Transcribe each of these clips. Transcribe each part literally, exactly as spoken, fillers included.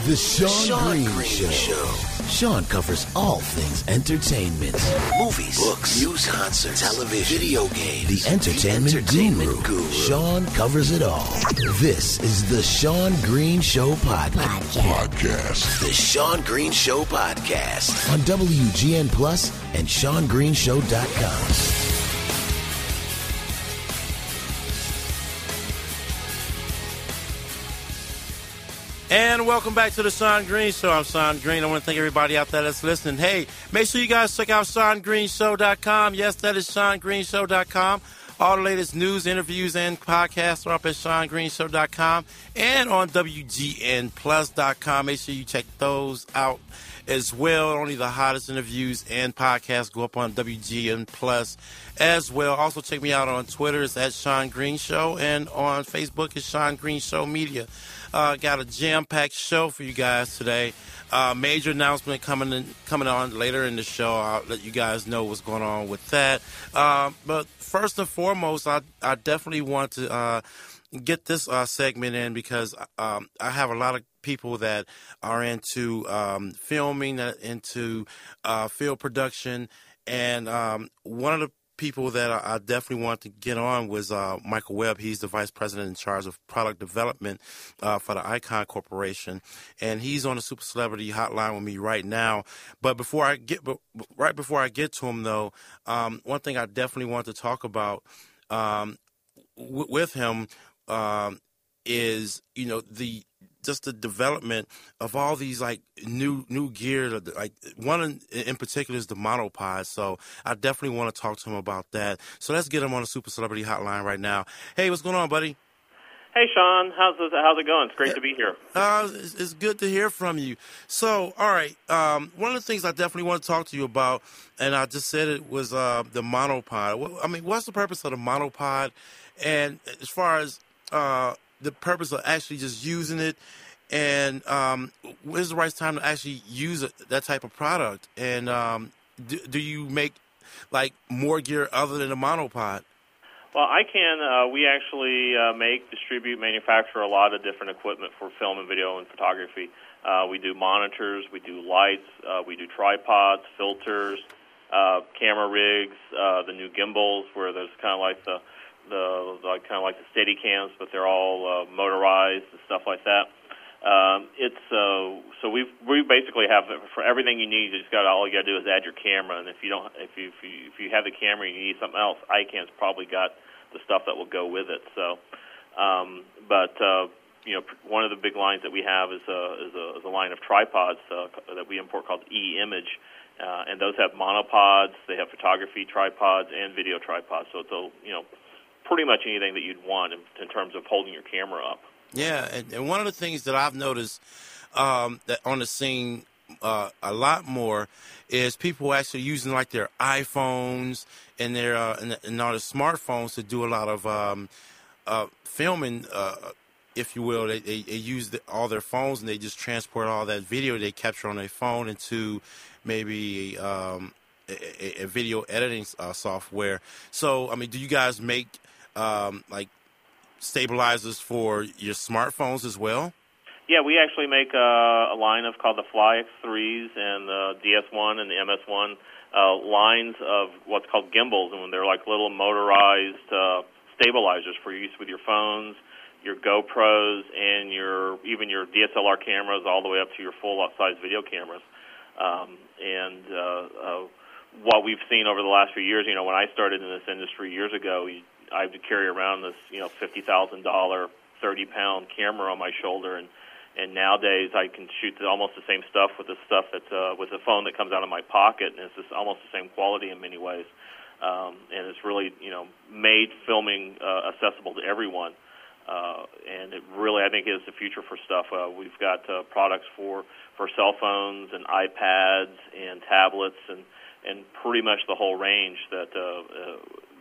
The Sean, Sean Green, Green Show. Show. Sean covers all things entertainment. Movies, books, news, concerts, television, video games. The entertainment, the entertainment guru. guru. Sean covers it all. This is the Sean Green Show podcast. Podcast. The Sean Green Show podcast. On W G N Plus and Sean Green Show dot com. And welcome back to the Sean Green Show. I'm Sean Green. I want to thank everybody out there that's listening. Hey, make sure you guys check out Sean Green Show dot com. Yes, that is Sean Green Show dot com. All the latest news, interviews, and podcasts are up at Sean Green Show dot com and on W G N Plus dot com. Make sure you check those out as well. Only the hottest interviews and podcasts go up on W G N Plus as well. Also, check me out on Twitter. It's at Sean Green Show. And on Facebook, it's Sean Green Show Media. Uh, got a jam-packed show for you guys today. Uh, major announcement coming in, coming on later in the show. I'll let you guys know what's going on with that. Uh, but first and foremost, I, I definitely want to uh, get this uh, segment in because um, I have a lot of people that are into um, filming, that into uh, field production, and um, one of the people that I definitely want to get on was uh, Michael Webb. He's the vice president in charge of product development uh, for the Icon Corporation, and he's on the Super Celebrity Hotline with me right now. But before I get, but right before I get to him, though, um, one thing I definitely want to talk about um, w- with him um, is, you know, the just the development of all these like new new gear. Like one in, in particular is the monopod. So I definitely want to talk to him about that. So let's get him on the Super Celebrity Hotline right now. Hey, what's going on, buddy? Hey, Sean. How's it, how's it going? It's great to be here. Uh, it's, it's good to hear from you. So, all right, um, one of the things I definitely want to talk to you about, and I just said it, was uh, the monopod. I mean, what's the purpose of the monopod? And as far as uh, the purpose of actually just using it, and um, when's the right time to actually use it, that type of product? And um, do, do you make like more gear other than the monopod? Well, I can. Uh, we actually uh, make, distribute, manufacture a lot of different equipment for film and video and photography. Uh, we do monitors, we do lights, uh, we do tripods, filters, uh, camera rigs, uh, the new gimbals, where there's kind of like the the, the kind of like the steady cams, but they're all uh, motorized and stuff like that. Um, it's uh, so we we basically have for everything you need. You just got all you got to do is add your camera, and if you don't, if you if you, if you have the camera and you need something else, Ican's probably got the stuff that will go with it. So, um, but uh, you know, one of the big lines that we have is a is a, is a line of tripods uh, that we import called E-Image, uh, and those have monopods. They have photography tripods and video tripods. So it's a you know pretty much anything that you'd want in, in terms of holding your camera up. Yeah, and, and one of the things that I've noticed um, that on the scene uh, a lot more is people actually using like their iPhones and their uh, and, and all their smartphones to do a lot of um, uh, filming, uh, if you will. They, they, they use the, all their phones and they just transport all that video they capture on their phone into maybe um, a, a video editing uh, software. So, I mean, do you guys make um, like stabilizers for your smartphones as well? Yeah, we actually make uh, a line of called the Fly X threes and the D S one and the M S one uh, lines of what's called gimbals, and they're like little motorized uh, stabilizers for use with your phones, your GoPros, and your even your D S L R cameras, all the way up to your full-size video cameras. Um, and uh, uh, what we've seen over the last few years, you know, when I started in this industry years ago, we, I had to carry around this, you know, fifty thousand dollars, thirty pound camera on my shoulder, and and nowadays I can shoot almost the same stuff with the stuff that uh, with the phone that comes out of my pocket, and it's just almost the same quality in many ways. Um, and it's really, you know, made filming uh, accessible to everyone. Uh, and it really, I think, is the future for stuff. Uh, we've got uh, products for, for cell phones and iPads and tablets and, and pretty much the whole range that, uh, uh,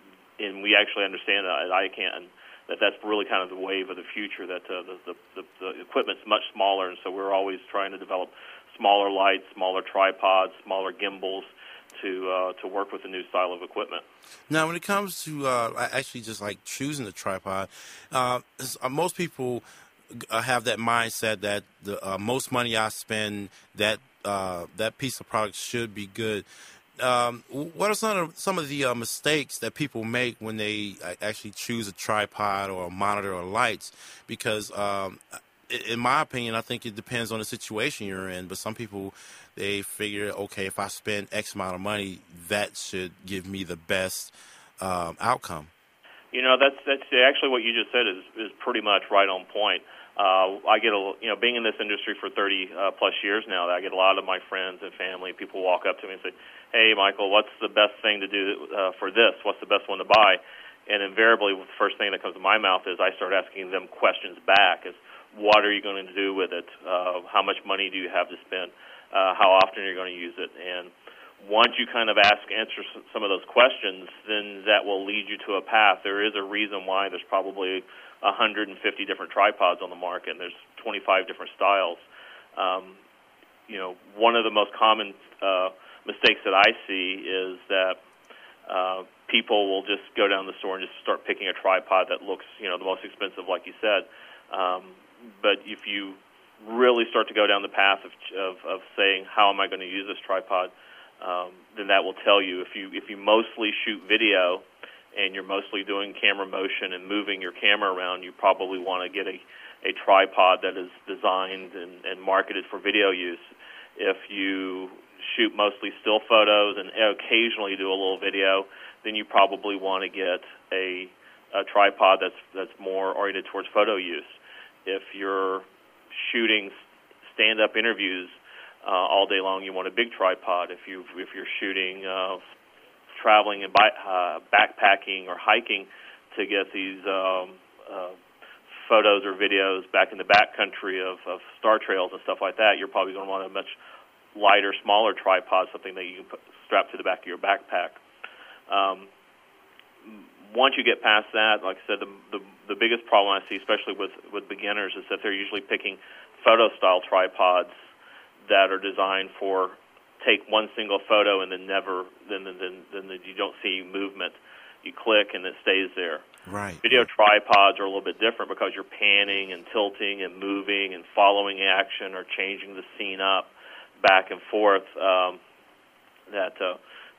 and we actually understand that at Ican that that's really kind of the wave of the future, that uh, the, the, the, the equipment's much smaller, and so we're always trying to develop smaller lights, smaller tripods, smaller gimbals, to uh, to work with a new style of equipment. Now, when it comes to uh, actually just like choosing the tripod, uh, most people uh, have that mindset that the uh, most money I spend, that uh, that piece of product should be good. Um, what are some of, some of the uh, mistakes that people make when they uh, actually choose a tripod or a monitor or lights? Because um, in my opinion, I think it depends on the situation you're in. But some people, they figure, okay, if I spend X amount of money, that should give me the best um, outcome. You know, that's that's actually what you just said is is pretty much right on point. Uh, I get a you know being in this industry for thirty uh, plus years now, I get a lot of my friends and family. People walk up to me and say, "Hey, Michael, what's the best thing to do uh, for this? What's the best one to buy?" And invariably, the first thing that comes to my mouth is I start asking them questions back: is what are you going to do with it? Uh, how much money do you have to spend? Uh, how often are you going to use it? And once you kind of ask, answer some of those questions, then that will lead you to a path. There is a reason why there's probably one hundred fifty different tripods on the market, and there's twenty-five different styles. Um, you know, one of the most common uh, mistakes that I see is that uh, people will just go down the store and just start picking a tripod that looks, you know, the most expensive, like you said. Um, but if you really start to go down the path of, of, of saying, how am I going to use this tripod, um, then that will tell you. If you if you mostly shoot video and you're mostly doing camera motion and moving your camera around, you probably want to get a, a tripod that is designed and, and marketed for video use. If you shoot mostly still photos and occasionally do a little video, then you probably want to get a, a tripod that's that's more oriented towards photo use. If you're shooting stand-up interviews uh, all day long, you want a big tripod. If you if you're shooting uh, traveling and by, uh, backpacking or hiking to get these um, uh, photos or videos back in the backcountry of, of star trails and stuff like that, you're probably going to want a much lighter, smaller tripod, something that you can put, strap to the back of your backpack. Um, once you get past that, like I said, the, the the biggest problem I see, especially with, with beginners, is that they're usually picking photo-style tripods that are designed for take one single photo and then never, then then then, then you don't see movement. You click and it stays there. Right. Video tripods are a little bit different because you're panning and tilting and moving and following action or changing the scene up back and forth. Um, that uh,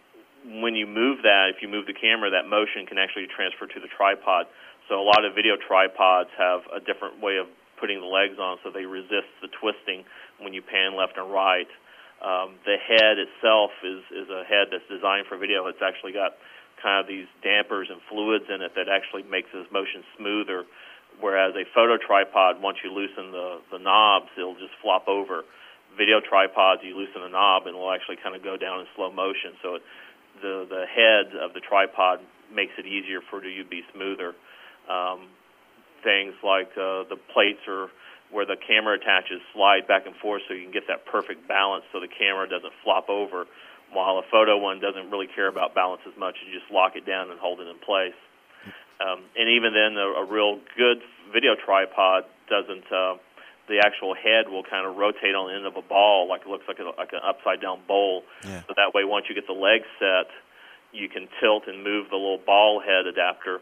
when you move that, if you move the camera, that motion can actually transfer to the tripod. So a lot of video tripods have a different way of putting the legs on, so they resist the twisting when you pan left and right. Um, the head itself is, is a head that's designed for video. It's actually got kind of these dampers and fluids in it that actually makes this motion smoother, whereas a photo tripod, once you loosen the, the knobs, it'll just flop over. Video tripods, you loosen the knob and it'll actually kind of go down in slow motion. So it, the, the head of the tripod makes it easier for you to be smoother. Um, things like uh, the plates or where the camera attaches slide back and forth so you can get that perfect balance so the camera doesn't flop over, while a photo one doesn't really care about balance as much. You just lock it down and hold it in place. Um, and even then, a, a real good video tripod doesn't, uh, the actual head will kind of rotate on the end of a ball like it looks like, a, like an upside-down bowl. Yeah. So that way, once you get the legs set, you can tilt and move the little ball head adapter,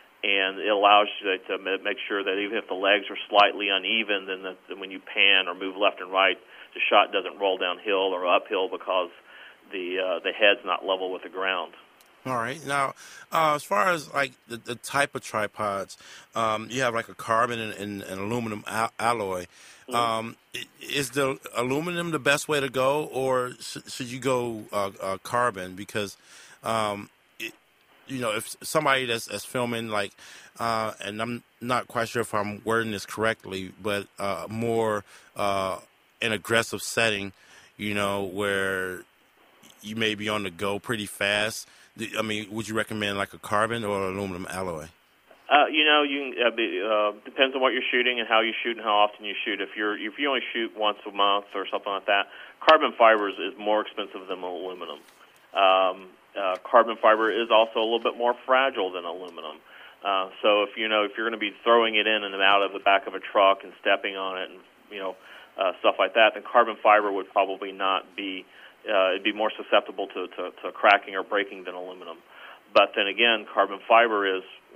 and it allows you to make sure that even if the legs are slightly uneven, then, the, then when you pan or move left and right, the shot doesn't roll downhill or uphill because the uh, the head's not level with the ground. All right. Now, uh, as far as like the, the type of tripods, um, you have like a carbon and, and, and aluminum al- alloy. Mm-hmm. Um, is the aluminum the best way to go, or sh- should you go uh, uh, carbon? Because um, it, you know, if somebody that's, that's filming like, uh, and I'm not quite sure if I'm wording this correctly, but uh, more uh, an aggressive setting, you know, where you may be on the go pretty fast. I mean, would you recommend like a carbon or aluminum alloy? Uh, you know, you uh, be, uh, depends on what you're shooting and how you shoot and how often you shoot. If you're if you only shoot once a month or something like that, carbon fiber is, is more expensive than aluminum. Um, uh, carbon fiber is also a little bit more fragile than aluminum. Uh, so if you know if you're going to be throwing it in and out of the back of a truck and stepping on it and you know uh, stuff like that, then carbon fiber would probably not be. Uh, it'd be more susceptible to, to, to cracking or breaking than aluminum. But then again, carbon fiber is, you know,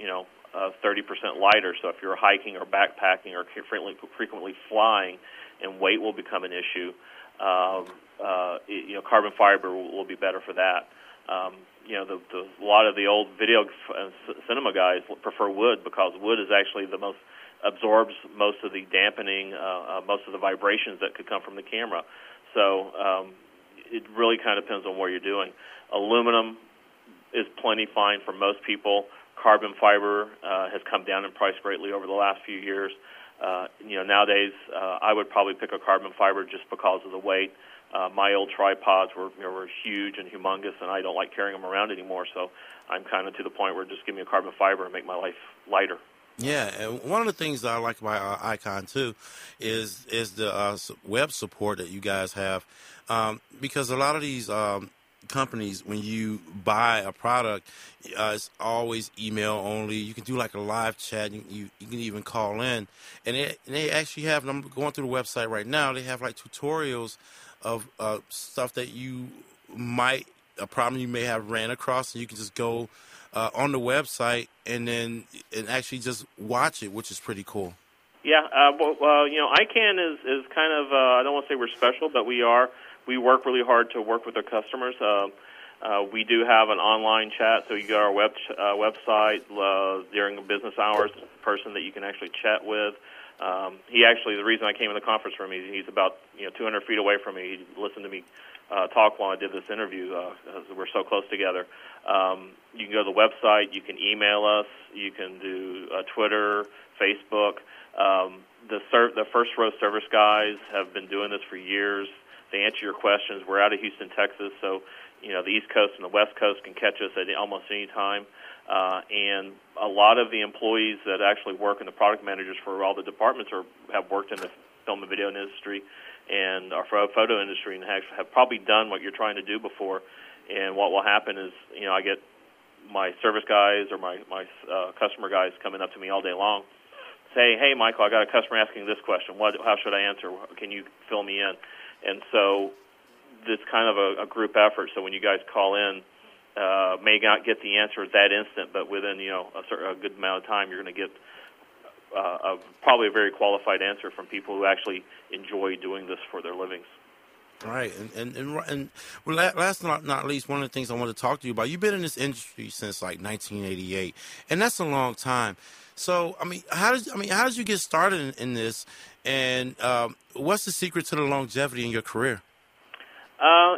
uh, thirty percent lighter. So if you're hiking or backpacking or frequently, frequently flying, and weight will become an issue, um, uh, it, you know, carbon fiber will, will be better for that. Um, you know, the, the, a lot of the old video uh, cinema guys prefer wood because wood is actually the most absorbs most of the dampening, uh, uh, most of the vibrations that could come from the camera. So um, it really kind of depends on what you're doing. Aluminum is plenty fine for most people. Carbon fiber uh, has come down in price greatly over the last few years. Uh, you know, nowadays uh, I would probably pick a carbon fiber just because of the weight. Uh, my old tripods were you know, were huge and humongous, and I don't like carrying them around anymore. So I'm kind of to the point where just give me a carbon fiber and make my life lighter. Yeah, and one of the things that I like about uh, Icon too is is the uh, web support that you guys have, um, because a lot of these um, companies, when you buy a product, uh, it's always email only. You can do like a live chat. You you, you can even call in, and they, and they actually have. I'm going through the website right now. They have like tutorials of uh, stuff that you might a problem you may have ran across, and you can just go Uh, on the website and then and actually just watch it, which is pretty cool. Yeah, uh, well, well, you know, ICANN is is kind of uh, I don't want to say we're special, but we are. We work really hard to work with our customers. Uh, uh, we do have an online chat, so you go to our web uh, website uh, during business hours. A person that you can actually chat with. Um, he actually, the reason I came in the conference room, he's, he's about you know two hundred feet away from me. He listened to me uh, talk while I did this interview. Uh, we're so close together. Um, you can go to the website. You can email us. You can do uh, Twitter, Facebook. Um, the ser- the First Row Service guys have been doing this for years. They answer your questions. We're out of Houston, Texas, so you know the East Coast and the West Coast can catch us at almost any time. Uh, and a lot of the employees that actually work in the product managers for all the departments are have worked in the film and video industry and our photo industry and have, have probably done what you're trying to do before. And what will happen is, you know, I get my service guys or my, my uh, customer guys coming up to me all day long, say, hey, Michael, I got a customer asking this question. What, how should I answer? Can you fill me in? And so it's kind of a, a group effort. So when you guys call in, uh, may not get the answer at that instant, but within, you know, a, certain, a good amount of time, you're going to get uh, a, probably a very qualified answer from people who actually enjoy doing this for their livings. Right, and and and, and well, last but not least, one of the things I want to talk to you about. You've been in this industry since like nineteen eighty-eight, and that's a long time. So, I mean, how did I mean how did you get started in, in this, and um, what's the secret to the longevity in your career? Uh,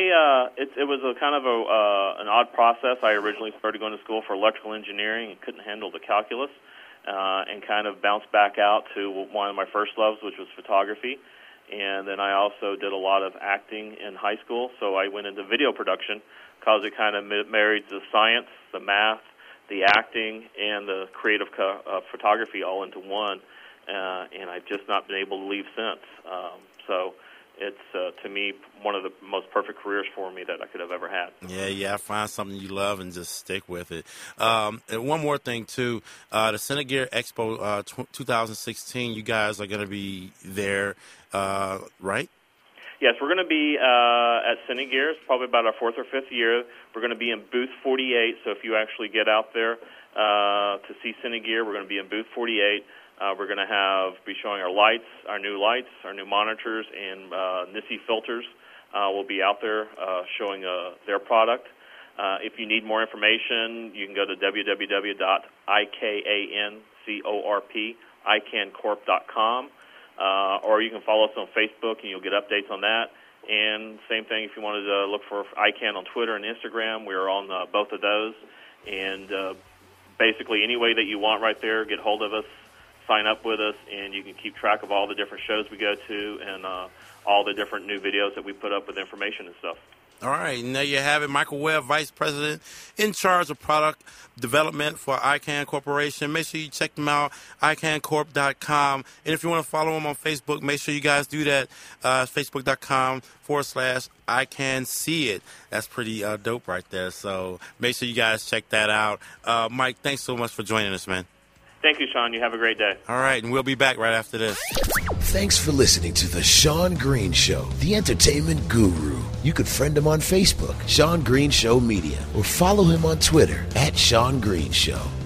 I uh, it, it was a kind of a uh, an odd process. I originally started going to school for electrical engineering and couldn't handle the calculus, uh, and kind of bounced back out to one of my first loves, which was photography. And then I also did a lot of acting in high school, so I went into video production because it kind of married the science, the math, the acting, and the creative co- uh, photography all into one, uh, and I've just not been able to leave since. Um, so it's, uh, to me, one of the most perfect careers for me that I could have ever had. Yeah, yeah, find something you love and just stick with it. Um, and one more thing, too, uh, the Cinegear Expo uh, tw- twenty sixteen, you guys are going to be there, uh, right? Yes, we're going to be uh, at Cinegear. It's probably about our fourth or fifth year. We're going to be in booth forty-eight, so if you actually get out there uh, to see Cinegear, we're going to be in booth forty-eight. Uh, we're going to have be showing our lights, our new lights, our new monitors, and uh, N I S I filters. Uh, will be out there uh, showing uh, their product. Uh, if you need more information, you can go to w w w dot i k a n c o r p i can corp dot com, uh, or you can follow us on Facebook, and you'll get updates on that. And same thing if you wanted to look for ICANN on Twitter and Instagram, we're on uh, both of those. And uh, basically any way that you want right there, get hold of us. Sign up with us, and you can keep track of all the different shows we go to and uh, all the different new videos that we put up with information and stuff. All right, and there you have it. Michael Webb, Vice President in charge of product development for ICANN Corporation. Make sure you check them out, i can corp dot com. And if you want to follow them on Facebook, make sure you guys do that, uh, facebook.com forward slash I can see it. That's pretty uh, dope right there. So make sure you guys check that out. Uh, Mike, thanks so much for joining us, man. Thank you, Sean. You have a great day. All right, and we'll be back right after this. Thanks for listening to The Sean Green Show, the entertainment guru. You could friend him on Facebook, Sean Green Show Media, or follow him on Twitter at Sean Green Show.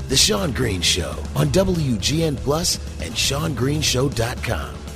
The Sean Green Show on W G N Plus and Sean Green Show dot com.